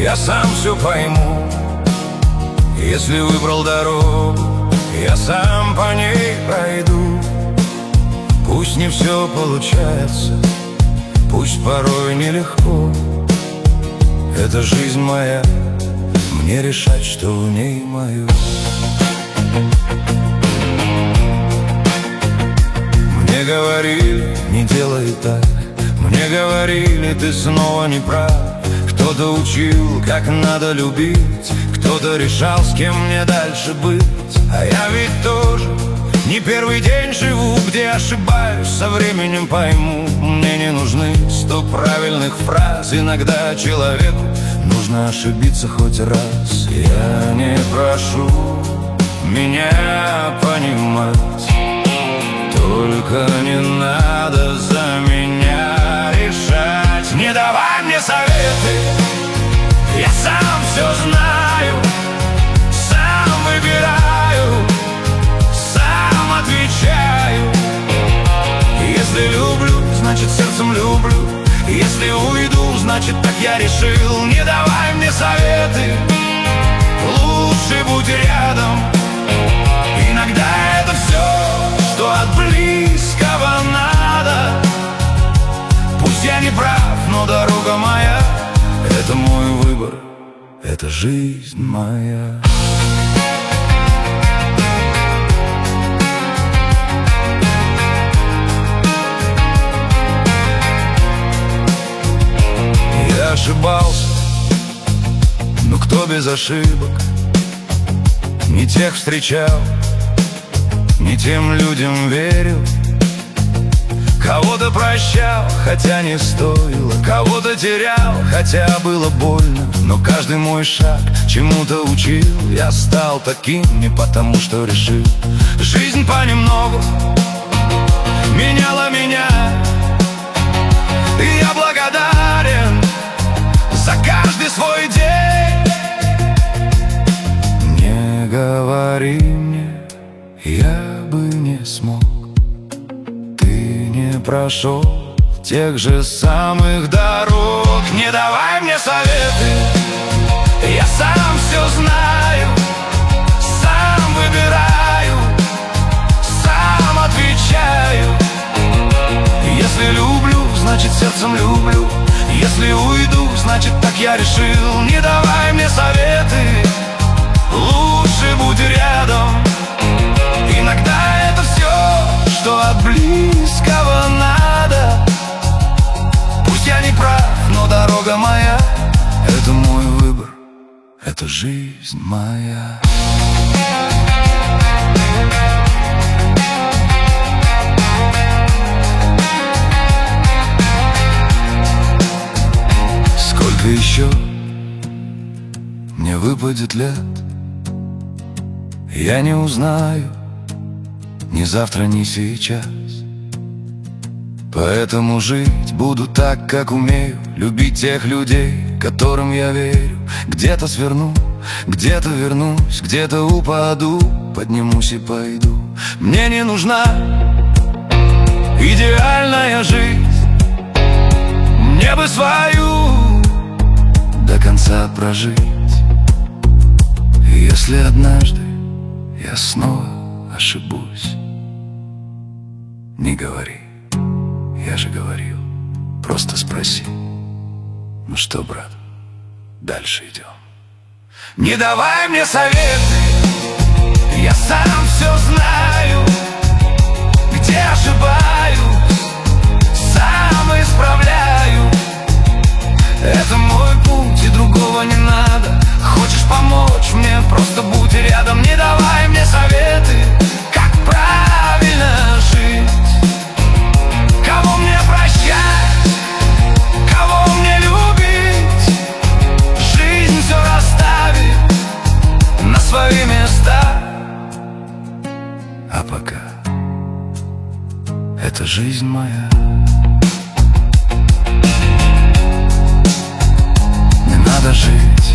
я сам все пойму. Если выбрал дорогу, я сам по ней пройду. Пусть не все получается, пусть порой нелегко. Это жизнь моя, мне решать, что в ней мое. Мне говорили, не делай так. Мне говорили, ты снова не прав. Кто-то учил, как надо любить, кто-то решал, с кем мне дальше быть. А я ведь тоже не первый день живу, где ошибаюсь, со временем пойму. Мне не нужны 100 правильных фраз. Иногда человеку нужно ошибиться хоть раз. Я не прошу меня понимать, только не надо за меня решать. Не давай мне советы, я сам все знаю, сам выбираю, сам отвечаю. Если люблю, значит сердцем люблю. Если уйду, значит так я решил. Не давай мне советы, лучше будь рядом. Иногда это все, что от близкого надо. Пусть я не прав, но дорога моя, это мой выбор, это жизнь моя. Я ошибался, но кто без ошибок? Не тех встречал, не тем людям верил. Кого-то прощал, хотя не стоило, кого-то терял, хотя было больно. Но каждый мой шаг чему-то учил. Я стал таким не потому, что решил. Жизнь понемногу меняла меня, и я благодарен за каждый свой день. Не говори мне, я бы не смог. Не прошел тех же самых дорог. Не давай мне советы, я сам все знаю, сам выбираю, сам отвечаю. Если люблю, значит сердцем люблю. Если уйду, значит так я решил. Не давай мне советы, лучше будь рядом. Иногда это все, что от близкого надо. Пусть я не прав, но дорога моя, это мой выбор, это жизнь моя. Сколько еще мне выпадет лет, я не узнаю ни завтра, ни сейчас. Поэтому жить буду так, как умею, любить тех людей, которым я верю. Где-то сверну, где-то вернусь, где-то упаду, поднимусь и пойду. Мне не нужна идеальная жизнь, мне бы свою до конца прожить. И если однажды я снова ошибусь, не говори, я же говорил, просто спроси. Ну что, брат, дальше идем. Не давай мне советы, я сам все знаю, где ошибаюсь, сам исправляю. Это мой путь, и другого не надо. Хочешь помочь мне, просто будь рядом. Не давай мне советы, как правильно жить, кого мне прощать, кого мне любить. Жизнь все расставит на свои места. А пока это жизнь моя. Не надо жить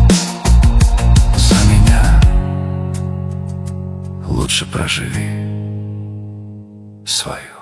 за меня, лучше проживи свою.